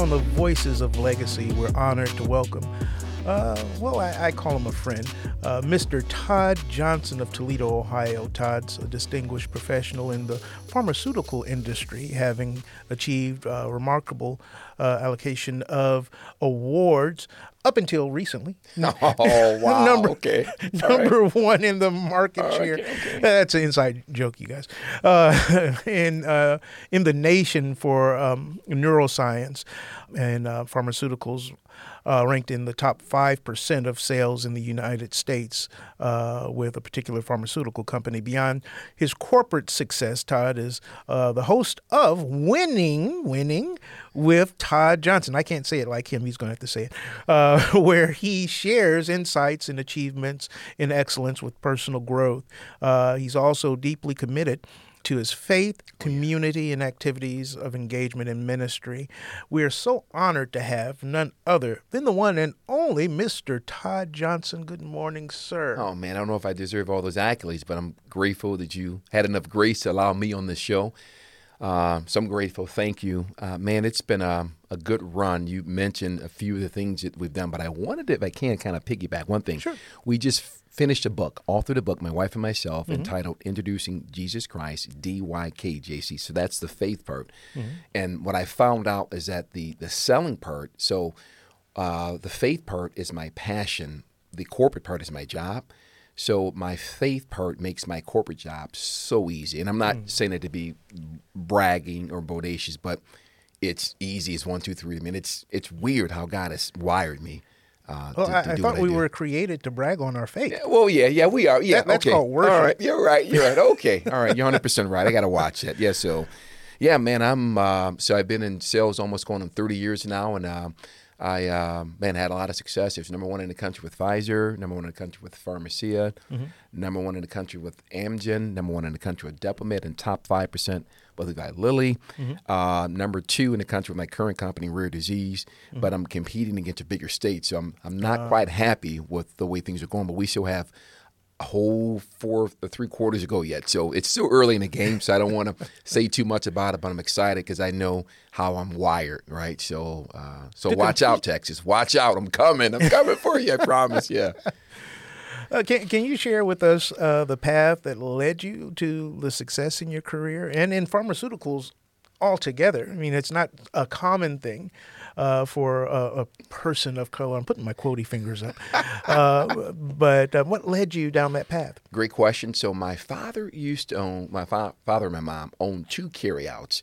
on the Voices of Legacy, we're honored to welcome, I call him a friend, Mr. Todd Johnson of Toledo, Ohio. Todd's a distinguished professional in the pharmaceutical industry, having achieved remarkable allocation of awards up until recently. Oh, wow. Number one in the market share. Okay. That's an inside joke, you guys. In the nation for neuroscience and pharmaceuticals, ranked in the top 5% of sales in the United States with a particular pharmaceutical company. Beyond his corporate success, Todd is the host of Winning with Todd Johnson. I can't say it like him. He's going to have to say it. Where he shares insights and achievements in excellence with personal growth. He's also deeply committed to his faith, community, and activities of engagement in ministry. We are so honored to have none other than the one and only Mr. Todd Johnson. Good morning, sir. Oh, man, I don't know if I deserve all those accolades, but I'm grateful that you had enough grace to allow me on this show. So I'm grateful. Thank you. Man, it's been a good run. You mentioned a few of the things that we've done, but I wanted to, if I can, kind of piggyback one thing. Sure. We just finished a book, authored a book, my wife and myself, entitled Introducing Jesus Christ, DYKJC. So that's the faith part. And what I found out is that the selling part, so the faith part is my passion. The corporate part is my job. So my faith part makes my corporate job so easy. And I'm not saying it to be bragging or bodacious, but it's easy as 1, 2, 3. I mean, it's weird how God has wired me. I thought we were created to brag on our faith. Yeah, we are. Yeah, that's okay. called worship. All right, you're right. Okay, all right, you're 100% right. I got to watch that. Yeah, so, yeah, man, I've been in sales almost going on 30 years now, and I had a lot of success. There's number one in the country with Pfizer, number one in the country with Pharmacia, number one in the country with Amgen, number one in the country with Depomed, and top 5% with the guy Lilly. Number 2 in the country with my current company, Rare Disease. But I'm competing against a bigger state, so I'm not quite happy with the way things are going. But we still have a whole 4 or 3 quarters to go yet. So it's still early in the game, so I don't want to say too much about it, but I'm excited because I know how I'm wired, right? So watch out, Texas. Watch out. I'm coming for you, I promise, yeah. Can you share with us the path that led you to the success in your career and in pharmaceuticals altogether? I mean, it's not a common thing for a person of color. I'm putting my quotey fingers up. But what led you down that path? Great question. So my father used to own, my father and my mom owned 2 carryouts.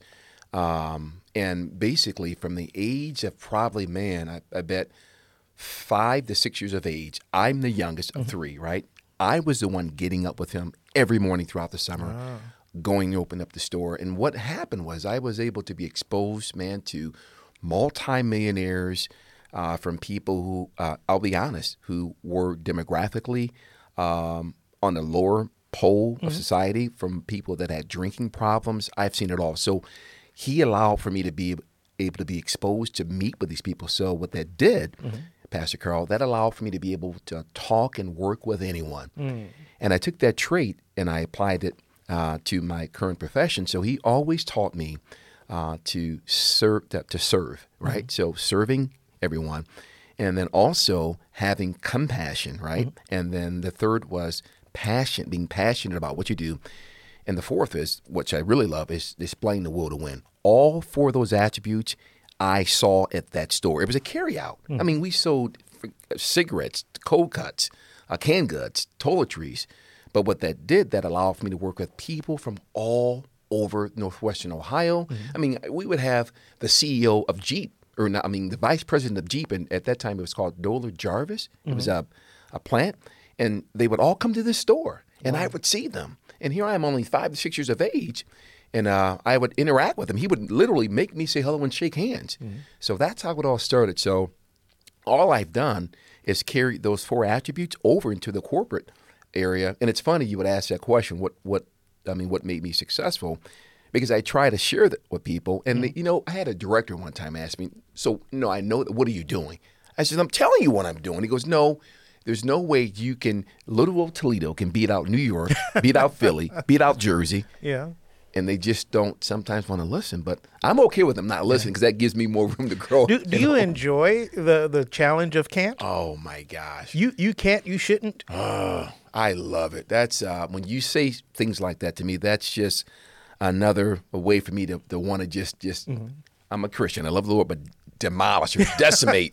And basically from the age of probably, I bet 5 to 6 years of age, I'm the youngest of 3, right? I was the one getting up with him every morning throughout the summer, going to open up the store. And what happened was I was able to be exposed, man, to multimillionaires from people who, I'll be honest, who were demographically on the lower pole of society, from people that had drinking problems. I've seen it all. So he allowed for me to be able to be exposed to meet with these people. So what that did, Pastor Carl, that allowed for me to be able to talk and work with anyone. And I took that trait and I applied it to my current profession. So he always taught me to serve, right? So serving everyone. And then also having compassion, right? And then the third was being passionate about what you do. And the fourth is, which I really love, is displaying the will to win. All 4 of those attributes I saw at that store. It was a carryout. I mean, we sold cigarettes, cold cuts, canned goods, toiletries. But what that did, that allowed for me to work with people from all over Northwestern Ohio. I mean, we would have the CEO of Jeep, the vice president of Jeep, and at that time it was called Doler Jarvis. It was a plant, and they would all come to this store, and I would see them. And here I am, only 5 to 6 years of age, and I would interact with him. He would literally make me say hello and shake hands. So that's how it all started. So all I've done is carry those 4 attributes over into the corporate area. And it's funny you would ask that question, what made me successful? Because I try to share that with people. And, I had a director one time ask me, I know that, what are you doing? I said, I'm telling you what I'm doing. He goes, no, there's no way you can, little old Toledo can beat out New York, beat out Philly, beat out Jersey. Yeah. and they just don't sometimes want to listen. But I'm okay with them not listening because that gives me more room to grow. Do you enjoy the challenge of can't? Oh my gosh. You can't, you shouldn't. I love it. That's when you say things like that to me, that's just another way for me to want to just I'm a Christian. I love the Lord, but demolish or decimate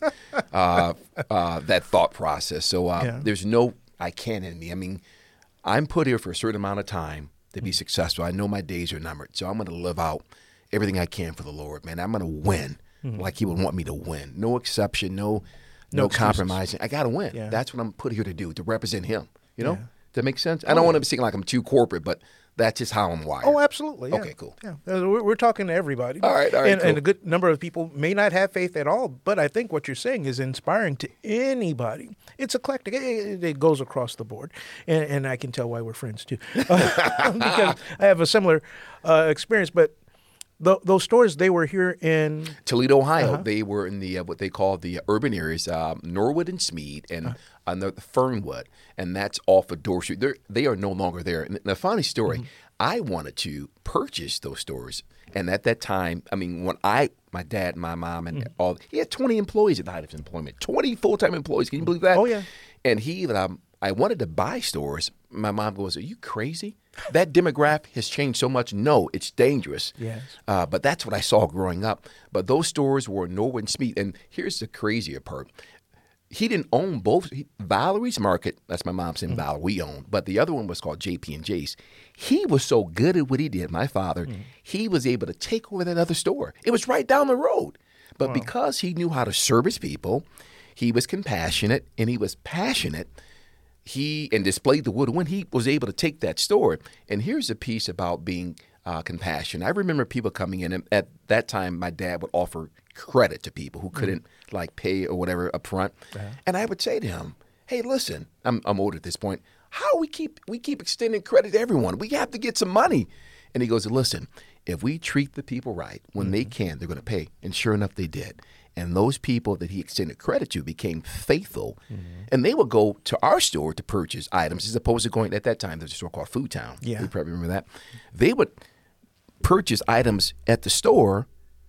that thought process. So there's no I can't in me. I mean, I'm put here for a certain amount of time to be successful. I know my days are numbered. So I'm going to live out everything I can for the Lord, man. I'm going to win like he would want me to win. No exception, no compromising. I got to win. Yeah. That's what I'm put here to do, to represent him. You know? Does that make sense? I don't want to seem like I'm too corporate, but that's just how I'm wired. Oh, absolutely. Yeah. Okay, cool. Yeah, we're talking to everybody. All right, and, cool. and a good number of people may not have faith at all, but I think what you're saying is inspiring to anybody. It's eclectic. It goes across the board, and I can tell why we're friends too, because I have a similar experience. But those stores, they were here in Toledo, Ohio. They were in the what they call the urban areas, Norwood and Smead, and the Fernwood, and that's off of Dorr Street. They are no longer there. And the funny story, I wanted to purchase those stores, and at that time, I mean, when my dad, my mom, and he had 20 employees at the height of his employment, 20 full-time employees. Can you believe that? Oh yeah. And I wanted to buy stores. My mom goes, "Are you crazy? That demographic has changed so much. No, it's dangerous." Yes. But that's what I saw growing up. But those stores were Norwood and Smead. And here's the crazier part. He didn't own both. Valerie's Market, that's my mom's in Valerie, we owned. But the other one was called JP&J's. He was so good at what he did, my father, he was able to take over that other store. It was right down the road. But because he knew how to service people, he was compassionate and he was passionate. And displayed the will to win. He was able to take that store. And here's the piece about being compassionate. I remember people coming in, and at that time, my dad would offer credit to people who couldn't pay or whatever up front. And I would say to him, "Hey, listen, I'm older at this point. How we keep extending credit to everyone? We have to get some money." And he goes, "Listen, if we treat the people right, when they can, they're going to pay." And sure enough, they did. And those people that he extended credit to became faithful. And they would go to our store to purchase items as opposed to going, at that time, there's a store called Food Town. Yeah. You probably remember that. They would purchase items at the store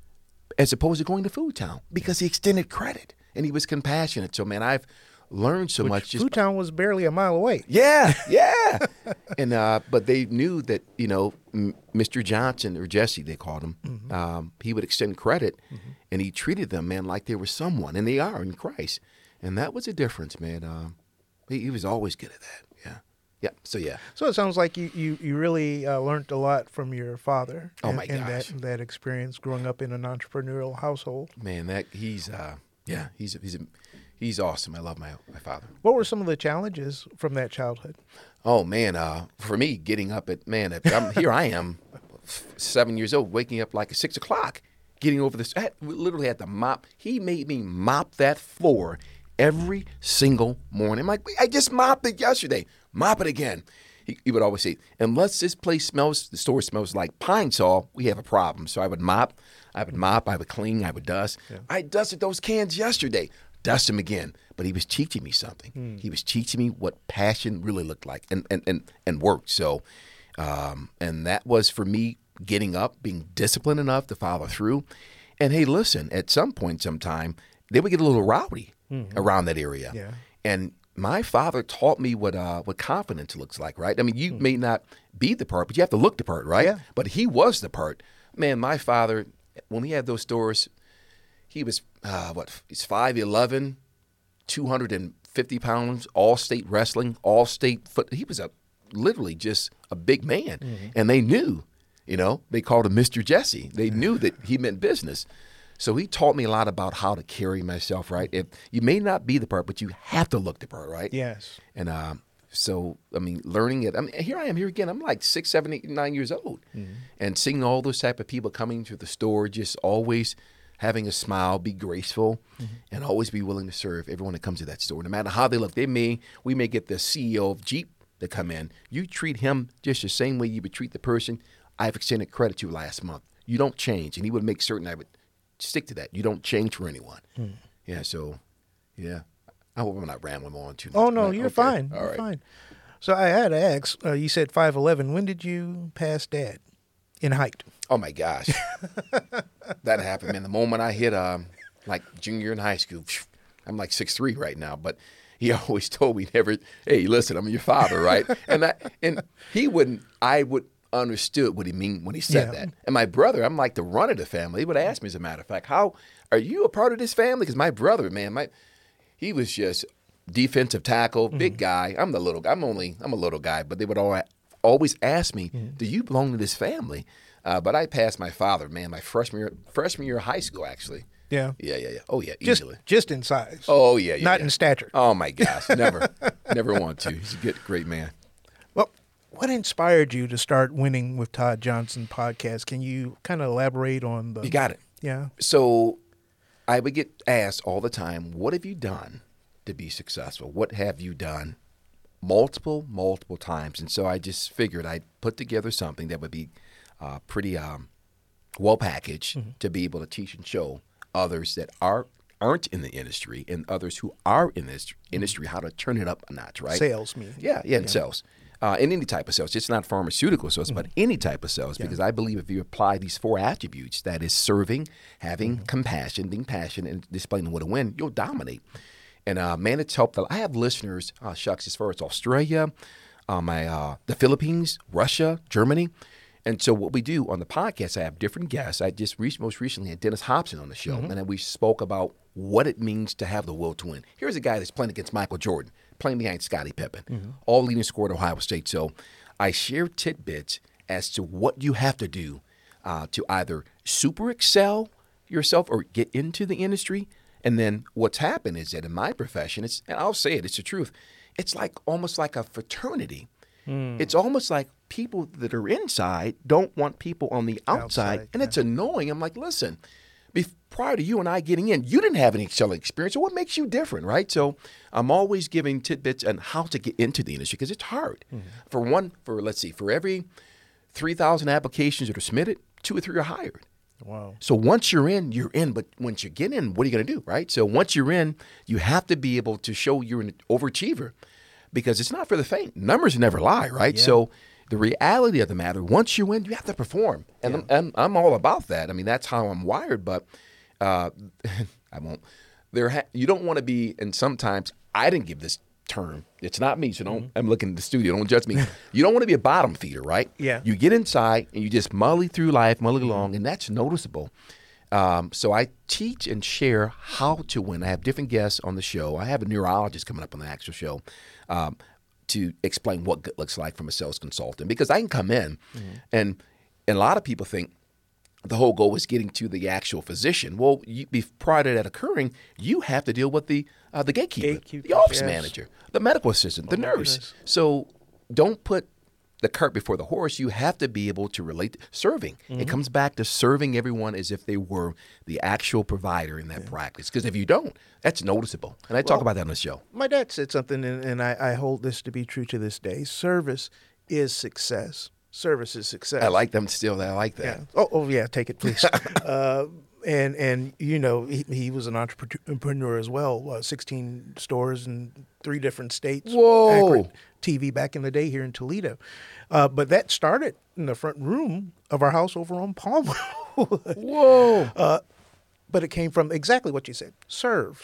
as opposed to going to Food Town because he extended credit and he was compassionate. So, man, I've learned so much. Food Town was barely a mile away. Yeah. And but they knew that, Mr. Johnson, or Jesse, they called him, he would extend credit, and he treated them, man, like they were someone, and they are in Christ. And that was a difference, man. He was always good at that. Yeah. So it sounds like you really learned a lot from your father. Oh, my gosh. And that experience growing up in an entrepreneurial household. Man, he's awesome. I love my father. What were some of the challenges from that childhood? Oh, man, for me, getting up here I am, 7 years old, waking up like at 6 o'clock, getting over this. We literally had to mop. He made me mop that floor every single morning. I'm like, I just mopped it yesterday. Mop it again. He would always say, unless the store smells like Pine Sol, we have a problem. So I would mop, I would clean, I would dust. Yeah. I dusted those cans yesterday. Dust them again. But he was teaching me something. He was teaching me what passion really looked like and worked. So, and that was for me getting up, being disciplined enough to follow through. And hey, listen, at some point, sometime, they would get a little rowdy around that area. Yeah. And my father taught me what confidence looks like, right? I mean, you may not be the part, but you have to look the part, right? Yeah. But he was the part. Man, my father, when we had those stores, he was, he's 5'11", 250 pounds, all-state wrestling, all-state foot. He was literally just a big man. And they knew, they called him Mr. Jesse. They knew that he meant business. So he taught me a lot about how to carry myself, right? If you may not be the part, but you have to look the part, right? Yes. And learning it. Here I am here again. I'm like 6, 7, 8, 9 years old. And seeing all those type of people coming to the store, just always having a smile, be graceful, and always be willing to serve everyone that comes to that store. No matter how they look, we may get the CEO of Jeep to come in. You treat him just the same way you would treat the person I've extended credit to last month. You don't change. And he would make certain I would stick to that. You don't change for anyone. Yeah, so, yeah. I hope I'm not rambling on too much. Oh, no, you're fine. All You're right. fine. So I had to ask, you said 5'11". When did you pass Dad? in height? Oh my gosh, that happened, man. The moment I hit like junior in high school, I'm like 6'3" right now. But he always told me never. Hey, listen, I'm your father, right? and he wouldn't. I would understood what he mean when he said that. And my brother, I'm like the run of the family. He would ask me, as a matter of fact, how are you a part of this family? Because my brother, man, he was just defensive tackle, big guy. I'm the little guy. I'm a little guy, but they would always ask me, do you belong to this family? But I passed my father, man, my freshman year of high school, actually. Yeah. Yeah. Oh, yeah, easily. Just in size. Oh, yeah. Not in stature. Oh, my gosh. Never want to. He's a great man. Well, what inspired you to start Winning with Todd Johnson podcast? Can you kind of elaborate on the... You got it. Yeah. So I would get asked all the time, what have you done to be successful? What have you done? Multiple times. And so I just figured I'd put together something that would be pretty well packaged to be able to teach and show others that aren't in the industry and others who are in this industry how to turn it up a notch, right? Sales, me. Yeah, in sales. In any type of sales. It's not pharmaceutical sales, but any type of sales, because I believe if you apply these 4 attributes, that is serving, having compassion, being passionate, and displaying what to win, you'll dominate. And man, it's helped. I have listeners, as far as Australia, the Philippines, Russia, Germany. And so what we do on the podcast, I have different guests. I just most recently had Dennis Hobson on the show, and then we spoke about what it means to have the will to win. Here's a guy that's playing against Michael Jordan, playing behind Scottie Pippen, all leading scorer at Ohio State. So I share tidbits as to what you have to do to either super excel yourself or get into the industry. And then what's happened is that in my profession, and I'll say it's the truth, it's almost like a fraternity. It's almost like people that are inside don't want people on the outside, and it's annoying. I'm like, listen, prior to you and I getting in, you didn't have any selling experience, so what makes you different, right? So I'm always giving tidbits on how to get into the industry because it's hard. For every 3,000 applications that are submitted, 2 or 3 are hired. Wow. So once you're in, you're in. But once you get in, what are you going to do, right? So once you're in, you have to be able to show you're an overachiever because it's not for the faint. Numbers never lie, right? Yeah. So the reality of the matter, once you win, you have to perform. And I'm all about that. I mean, that's how I'm wired, but I won't. You don't want to be, and sometimes I didn't give this term. It's not me, so I'm looking at the studio. Don't judge me. You don't want to be a bottom feeder, right? Yeah. You get inside and you just mully through life, mully along, and that's noticeable. So I teach and share how to win. I have different guests on the show. I have a neurologist coming up on the actual show to explain what good looks like from a sales consultant, because I can come in and a lot of people think the whole goal is getting to the actual physician. Well, prior to that occurring, you have to deal with the gatekeeper, the office manager, the medical assistant, the nurse. So don't put the cart before the horse. You have to be able to relate to serving. It comes back to serving everyone as if they were the actual provider in that practice. Because if you don't, that's noticeable. And I talk about that on the show. My dad said something, and I hold this to be true to this day. Service is success. Service is success. I like them still. I like that. Yeah. Oh yeah, take it, please. And you know, he was an entrepreneur as well. 16 stores in 3 different states. Whoa. Accurate TV back in the day here in Toledo. But that started in the front room of our house over on Palmwood. Whoa. But it came from exactly what you said. Serve.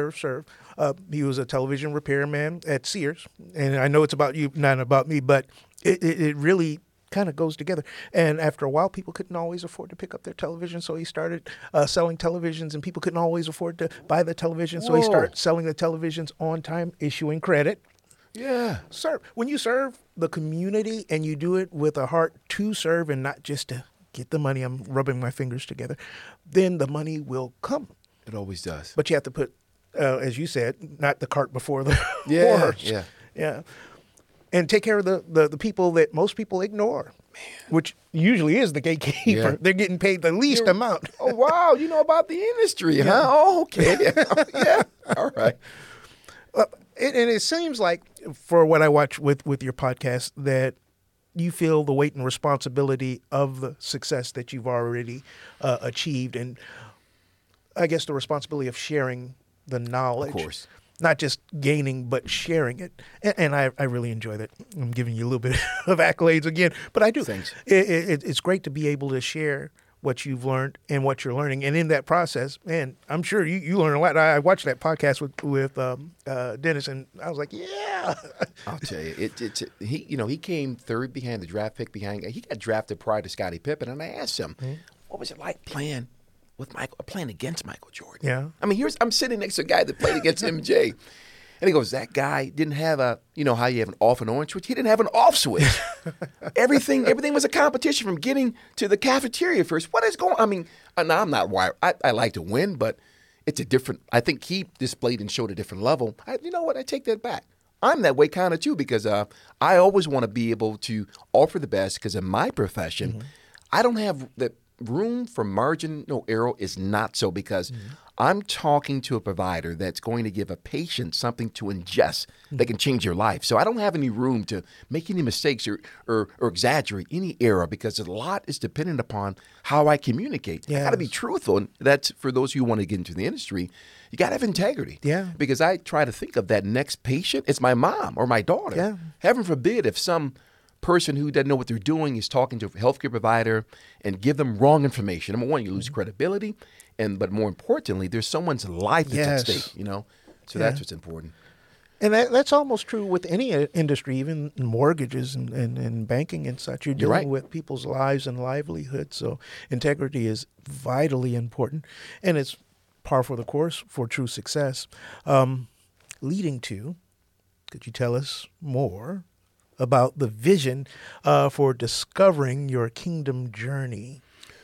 He was a television repairman at Sears. And I know it's about you, not about me, but it really kind of goes together. And after a while, people couldn't always afford to pick up their television, so he started selling televisions, and people couldn't always afford to buy the television, so he started selling the televisions on time, issuing credit. Yeah. Serve. When you serve the community and you do it with a heart to serve and not just to get the money, I'm rubbing my fingers together, then the money will come. It always does. But you have to put, as you said, not the cart before the horse. Yeah. And take care of the people that most people ignore, which usually is the gatekeeper. Yeah. They're getting paid the least amount. Oh, wow. You know about the industry, huh? Oh, okay. Yeah. All right. And it seems like, for what I watch with your podcast, that you feel the weight and responsibility of the success that you've already achieved, and I guess the responsibility of sharing the knowledge. Of course. not just gaining, but sharing it. And I really enjoy that. I'm giving you a little bit of accolades again, but I do. Thanks. It's great to be able to share what you've learned and what you're learning. And in that process, man, I'm sure you learn a lot. I watched that podcast with Dennis, and I was like, yeah. I'll tell you, he came third behind the draft pick he got drafted prior to Scottie Pippen, and I asked him, what was it like playing against Michael Jordan? Yeah. I mean, I'm sitting next to a guy that played against MJ. And he goes, that guy didn't have how you have an off and on switch? He didn't have an off switch. Everything was a competition from getting to the cafeteria first. What is going on? I mean, now I'm not wired. I like to win, but it's a different, I think he displayed and showed a different level. You know what? I take that back. I'm that way kind of too, because I always want to be able to offer the best, because in my profession, I don't have the room for margin, no error is not so, because I'm talking to a provider that's going to give a patient something to ingest that can change your life. So I don't have any room to make any mistakes or exaggerate any error, because a lot is dependent upon how I communicate. Yes. I got to be truthful. And that's for those who want to get into the industry. You got to have integrity. Yeah. Because I try to think of that next patient. It's my mom or my daughter. Yeah. Heaven forbid if some person who doesn't know what they're doing is talking to a healthcare provider and give them wrong information. Number one, you lose credibility, but more importantly, there's someone's life that's at stake. So that's what's important. And that's almost true with any industry, even mortgages and banking and such. You're dealing with people's lives and livelihoods. So integrity is vitally important, and it's par for the course for true success. Leading to, could you tell us more about the vision for discovering your kingdom journey?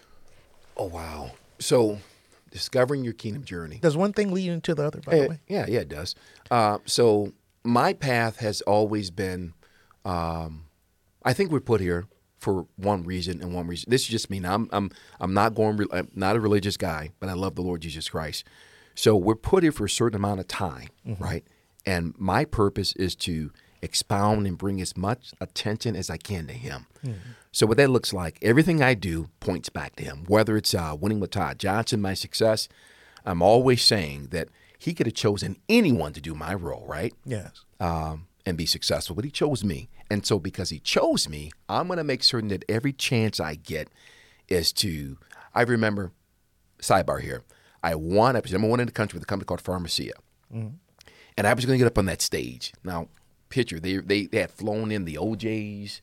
Oh, wow. So discovering your kingdom journey. Does one thing lead into the other, by the way? Yeah, it does. So my path has always been, I think we're put here for one reason and one reason. This is just me. Now, I'm not a religious guy, but I love the Lord Jesus Christ. So we're put here for a certain amount of time, right? And my purpose is to expound and bring as much attention as I can to him. So what that looks like, everything I do points back to him. Whether it's winning with Todd Johnson, my success, I'm always saying that he could have chosen anyone to do my role, right? Yes. And be successful, but he chose me. And so because he chose me, I'm going to make certain that every chance I get is to, I remember, sidebar here, I won episode number one in the country with a company called Pharmacia. And I was going to get up on that stage. Now, picture, they had flown in the OJs.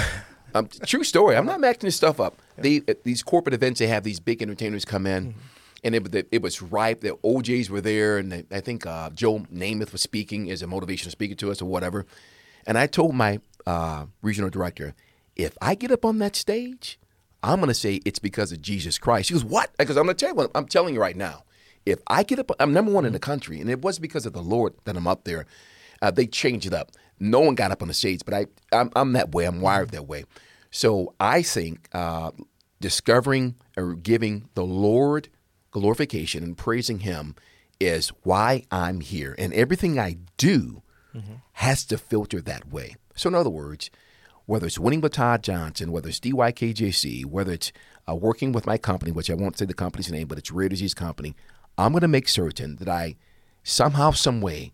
True story. I'm not making this stuff up. These corporate events, they have these big entertainers come in, and it was ripe. The OJs were there, and I think Joe Namath was speaking as a motivational speaker to us or whatever. And I told my regional director, if I get up on that stage, I'm going to say it's because of Jesus Christ. She goes, what? Because I'm going to tell you what, I'm telling you right now. If I get up, I'm number one in the country, and it was because of the Lord that I'm up there. They changed it up. No one got up on the stage, but I'm that way. I'm wired that way. So I think discovering or giving the Lord glorification and praising him is why I'm here. And everything I do has to filter that way. So in other words, whether it's winning with Todd Johnson, whether it's DYKJC, whether it's working with my company, which I won't say the company's name, but it's Rare Disease Company, I'm going to make certain that I somehow, some way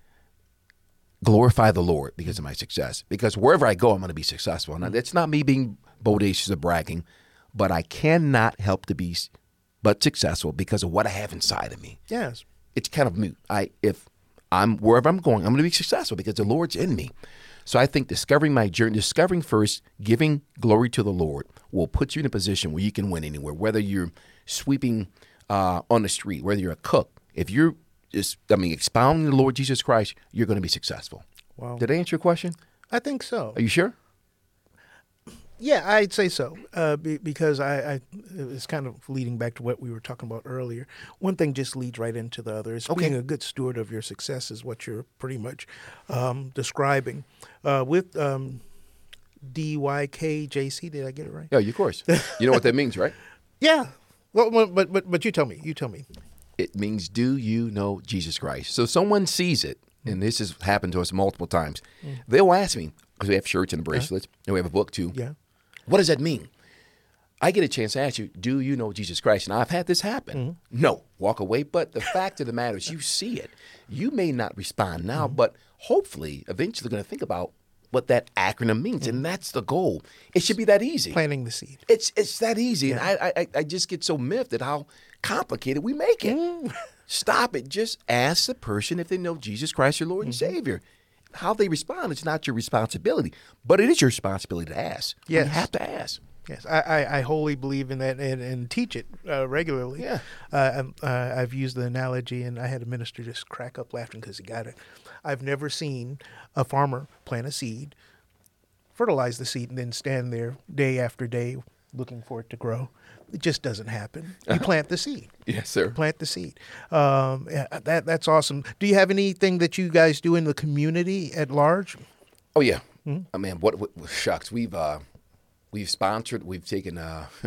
glorify the Lord because of my success. Because wherever I go, I'm going to be successful. Now, it's not me being bodacious or bragging, but I cannot help to be but successful because of what I have inside of me. Yes. It's kind of moot. If I'm wherever I'm going, I'm going to be successful because the Lord's in me. So I think discovering my journey, discovering first, giving glory to the Lord will put you in a position where you can win anywhere, whether you're sweeping on the street, whether you're a cook. If you're expounding the Lord Jesus Christ, you're going to be successful. Wow. Did I answer your question? I think so. Are you sure? Yeah, I'd say so, because it's kind of leading back to what we were talking about earlier. One thing just leads right into the other. It's being a good steward of your success is what you're pretty much describing. With DYKJC, did I get it right? Yeah, of course. You know what that means, right? Yeah. Well, but you tell me. You tell me. It means, do you know Jesus Christ? So someone sees it, and this has happened to us multiple times. They'll ask me, because we have shirts and bracelets, and we have a book too. Yeah. What does that mean? I get a chance to ask you, do you know Jesus Christ? And I've had this happen. No, walk away. But the fact of the matter is you see it. You may not respond now, but hopefully eventually going to think about what that acronym means. And that's the goal. It should be that easy. Planting the seed. It's that easy. Yeah. And I just get so miffed at how complicated we make it. Stop it. Just ask the person if they know Jesus Christ, your Lord and Savior. How they respond is not your responsibility, but it is your responsibility to ask. Yes. You have to ask. Yes, I wholly believe in that and teach it regularly. Yeah. I've used the analogy, and I had a minister just crack up laughing because he got it. I've never seen a farmer plant a seed, fertilize the seed, and then stand there day after day looking for it to grow. It just doesn't happen. You plant the seed. Yes, sir. Plant the seed. That's awesome. Do you have anything that you guys do in the community at large? Oh, yeah. I mean, what shucks. We've sponsored, we've taken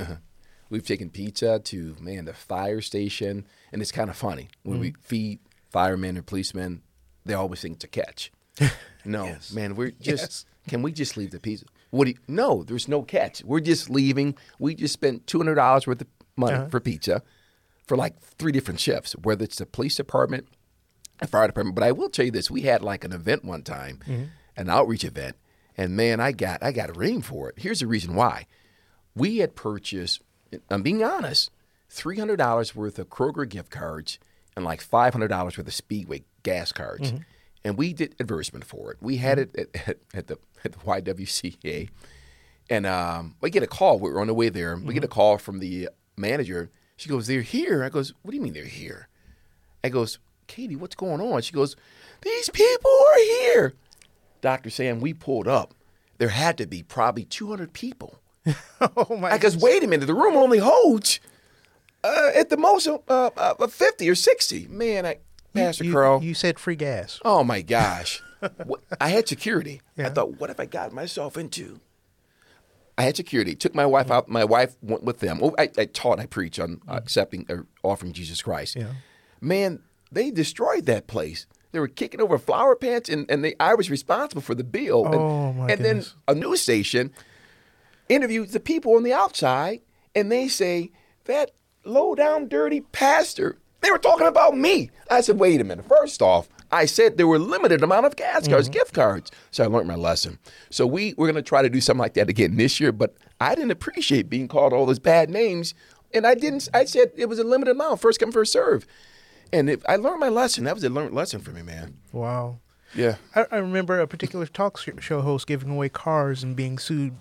pizza to, the fire station. And it's kind of funny. When we feed firemen or policemen, they always think it's a catch. No, Yes. man, we're just, can we just leave the pizza? No, there's no catch. We're just leaving. We just spent $200 worth of money for pizza for like 3 different shifts, whether it's the police department, a fire department. But I will tell you this, we had like an event one time, an outreach event. And man, I got a ring for it. Here's the reason why. We had purchased, I'm being honest, $300 worth of Kroger gift cards and like $500 worth of Speedway gas cards. And we did advertisement for it. We had it at the YWCA. And we get a call. We were on the way there. We get a call from the manager. She goes, "They're here." I goes, "What do you mean they're here?" I goes, "Katie, what's going on?" She goes, "These people are here." Dr. Sam, we pulled up. There had to be probably 200 people. Oh, my Because wait a minute, the room only holds at the most 50 or 60. Man, Pastor Carl. You said free gas. Oh, my gosh. I had security. Yeah. I thought, what have I got myself into? I had security. Took my wife out. My wife went with them. I preach on accepting or offering Jesus Christ. Yeah. Man, they destroyed that place. They were kicking over flower pants, and I was responsible for the bill. Oh, my And then goodness. a news station interviewed the people on the outside, and they say, "That low-down, dirty pastor." They were talking about me. I said, wait a minute. First off, I said there were a limited amount of gas cards, gift cards. So I learned my lesson. So we're going to try to do something like that again this year, but I didn't appreciate being called all those bad names. And I said it was a limited amount, first come, first serve. And I learned my lesson. That was a learned lesson for me, man. Wow. Yeah. I remember a particular talk show host giving away cars and being sued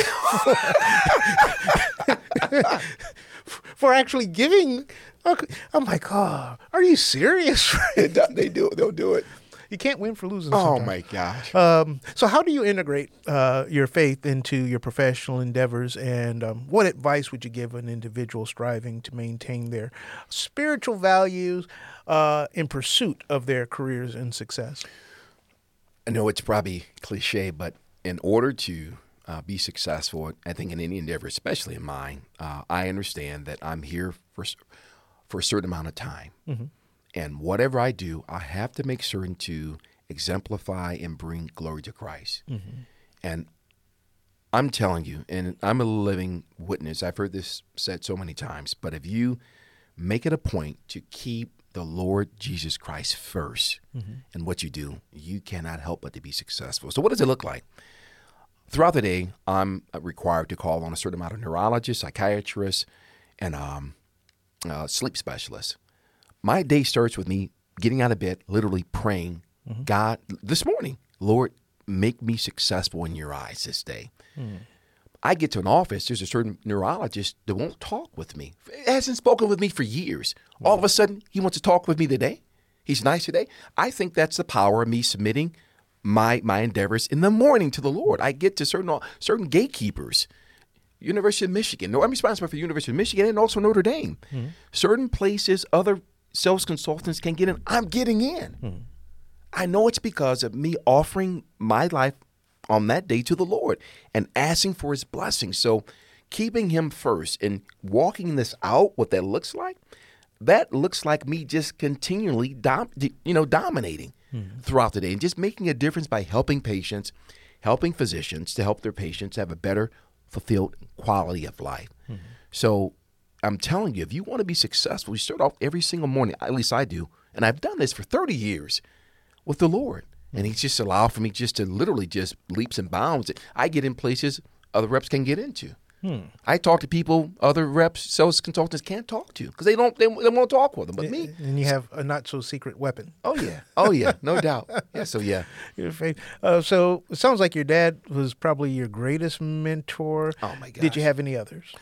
for actually giving. I'm like, oh, are you serious? They do it. They'll do it. You can't win for losing. Oh, sometimes. my gosh. So how do you integrate your faith into your professional endeavors, and what advice would you give an individual striving to maintain their spiritual values in pursuit of their careers and success? I know it's probably cliche, but in order to be successful, I think in any endeavor, especially in mine, I understand that I'm here for a certain amount of time. And whatever I do, I have to make certain to exemplify and bring glory to Christ. And I'm telling you, and I'm a living witness, I've heard this said so many times, but if you make it a point to keep the Lord Jesus Christ first in what you do, you cannot help but to be successful. So what does it look like? Throughout the day, I'm required to call on a certain amount of neurologists, psychiatrists, and sleep specialists. My day starts with me getting out of bed, literally praying, God, this morning, Lord, make me successful in your eyes this day. I get to an office, there's a certain neurologist that won't talk with me. Hasn't spoken with me for years. All of a sudden, he wants to talk with me today. He's nice today. I think that's the power of me submitting my endeavors in the morning to the Lord. I get to certain gatekeepers. University of Michigan. No, I'm responsible for the University of Michigan and also Notre Dame. Certain places, other sales consultants can get in. I'm getting in. I know it's because of me offering my life on that day to the Lord and asking for his blessing. So keeping him first and walking this out, what that looks like me just continually dominating throughout the day and just making a difference by helping patients, helping physicians to help their patients have a better fulfilled quality of life. So I'm telling you, if you want to be successful, you start off every single morning, at least I do, and I've done this for 30 years with the Lord. And he's just allowed for me just to literally just leaps and bounds. I get in places other reps can get into. I talk to people other reps, sales consultants can't talk to because they won't talk with them. But me. And you have a not so secret weapon. Oh, yeah, no doubt. Yeah, so yeah. So it sounds like your dad was probably your greatest mentor. Oh, my gosh. Did you have any others?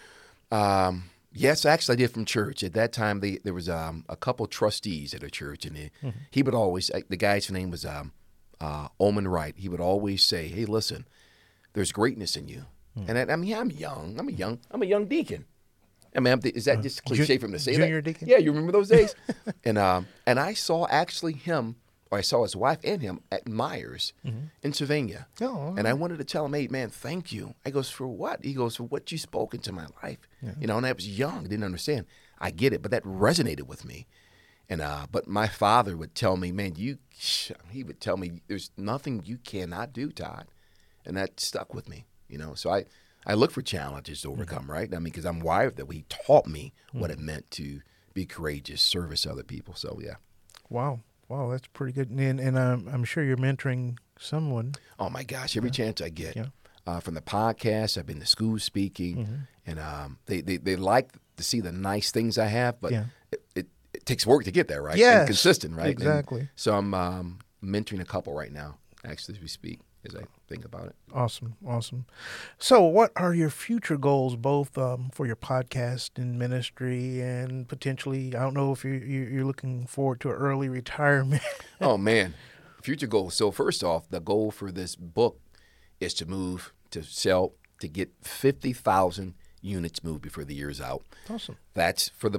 Yes, actually, I did from church. At that time, there was a couple trustees at a church, and he would always, the guy's name was Oman Wright. He would always say, "Hey, listen, there's greatness in you." And I'm young. I'm a young deacon. I mean, is that just cliche for him to say junior that? Deacon? Yeah, you remember those days? And I saw actually him, or I saw his wife and him at Myers in Sylvania. Oh, and I wanted to tell him, "Hey, man, thank you." I goes, "For what?" He goes, "For what you spoke into my life." You know, and I was young, didn't understand. I get it, but that resonated with me. And but my father would tell me, "Man, he would tell me, there's nothing you cannot do, Todd," and that stuck with me. You know, so I look for challenges to overcome, right? I mean, because I'm wired that way. He taught me what it meant to be courageous, service other people. So yeah. Wow, that's pretty good. And I'm sure you're mentoring someone. Oh my gosh, every chance I get. From the podcast, I've been to school speaking, and they like to see the nice things I have, but it takes work to get there, right? Yes, and consistent, right? Exactly. And so I'm mentoring a couple right now, actually, as we speak, as I think about it. Awesome. So what are your future goals, both for your podcast and ministry, and potentially, I don't know if you're looking forward to an early retirement? Oh, man. Future goals. So first off, the goal for this book is to get 50,000 units moved before the year's out. Awesome. That's for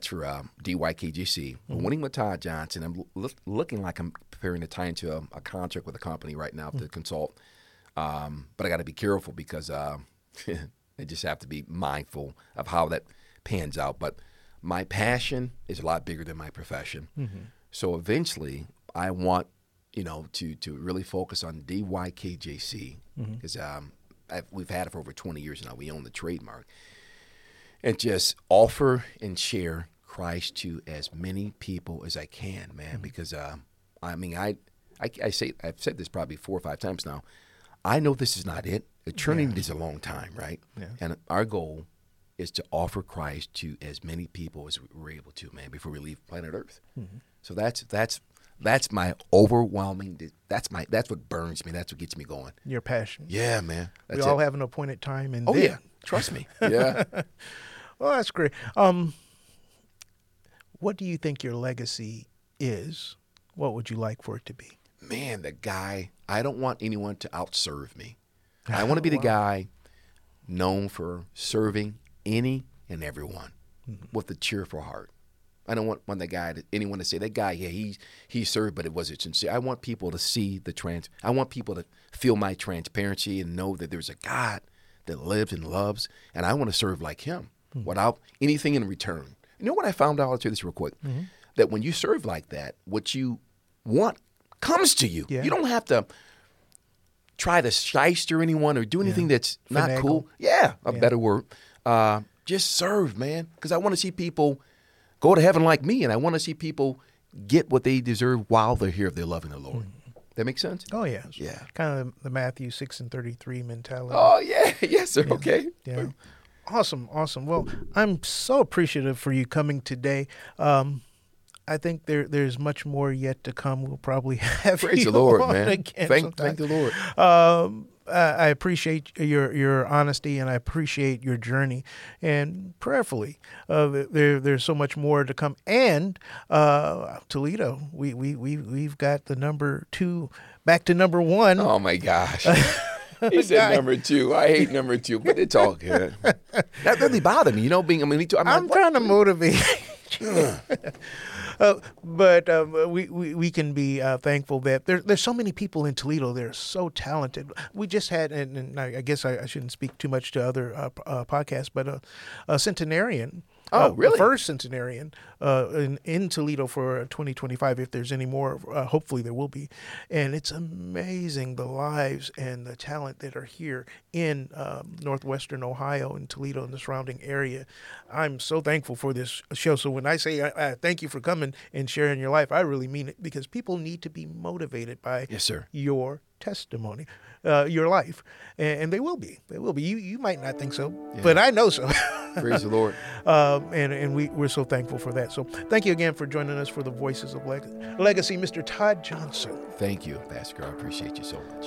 DYKJC. Winning with Todd Johnson. I'm looking like I'm preparing to tie into a contract with a company right now to consult. But I got to be careful because I just have to be mindful of how that pans out. But my passion is a lot bigger than my profession. So eventually, I want to really focus on DYKJC because we've had it for over 20 years now. We own the trademark. And just offer and share Christ to as many people as I can, man. Because, I've said this probably 4 or 5 times now. I know this is not it. Eternity is a long time, right? Yeah. And our goal is to offer Christ to as many people as we're able to, man, before we leave planet Earth. So that's my overwhelming. That's what burns me. That's what gets me going. Your passion. Yeah, man. We all have an appointed time, and yeah, trust me. Yeah. Well, that's great. What do you think your legacy is? What would you like for it to be? Man, I don't want anyone to outserve me. I want to be the guy known for serving any and everyone with a cheerful heart. I don't want anyone to say that guy, he served, but it wasn't sincere. I want people to see I want people to feel my transparency and know that there's a God that lives and loves, and I want to serve like him without anything in return. You know what I found out? I'll tell you this real quick. That when you serve like that, what you want comes to you. Yeah. You don't have to try to shyster anyone or do anything that's not Finagle. cool. Yeah, a better word. Just serve, man, because I want to see people go to heaven like me, and I want to see people get what they deserve while they're here if they're loving the Lord. That makes sense? Oh, yeah. Yeah. Kind of the Matthew 6:33 mentality. Oh, yeah. Yes, sir. Yeah. Okay. Yeah. Awesome. Well, I'm so appreciative for you coming today. I think there's much more yet to come. We'll probably have Praise you the Lord, on man. again Thank the Lord. I appreciate your honesty, and I appreciate your journey. And prayerfully, there's so much more to come. And Toledo, we've got the number 2 back to number 1. Oh my gosh. He said number 2. I hate number 2, but it's all good. That really bothered me, I'm trying to motivate you. But we can be thankful that there's so many people in Toledo. They're so talented. We just had, and I guess I shouldn't speak too much to other podcasts, but a centenarian Oh, really? The first centenarian in Toledo for 2025, if there's any more. Hopefully there will be. And it's amazing the lives and the talent that are here in northwestern Ohio and Toledo and the surrounding area. I'm so thankful for this show. So when I say thank you for coming and sharing your life, I really mean it, because people need to be motivated by Yes, sir. your testimony, your life, and they will be. They will be. You might not think so, but I know so. Praise the Lord. And we're so thankful for that. So thank you again for joining us for the Voices of Legacy, Mr. Todd Johnson. Thank you, Pastor Carl. I appreciate you so much.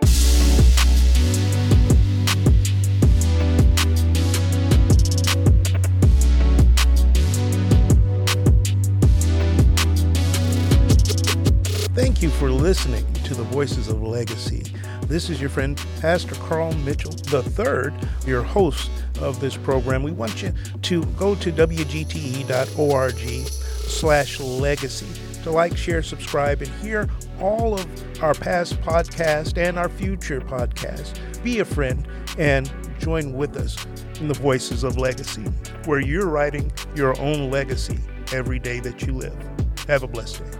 Thank you for listening to the Voices of Legacy. This is your friend, Pastor Carl Mitchell III, your host of this program. We want you to go to wgte.org/legacy to like, share, subscribe, and hear all of our past podcasts and our future podcasts. Be a friend and join with us in the Voices of Legacy, where you're writing your own legacy every day that you live. Have a blessed day.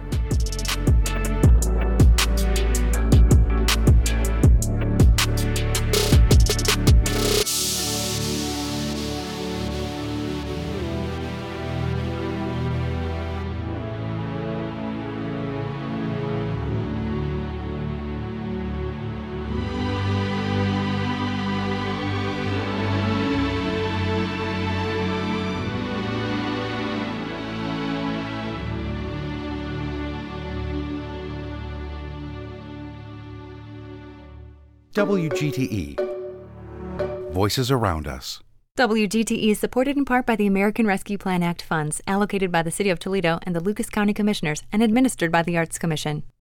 WGTE. Voices around us. WGTE is supported in part by the American Rescue Plan Act funds allocated by the City of Toledo and the Lucas County Commissioners and administered by the Arts Commission.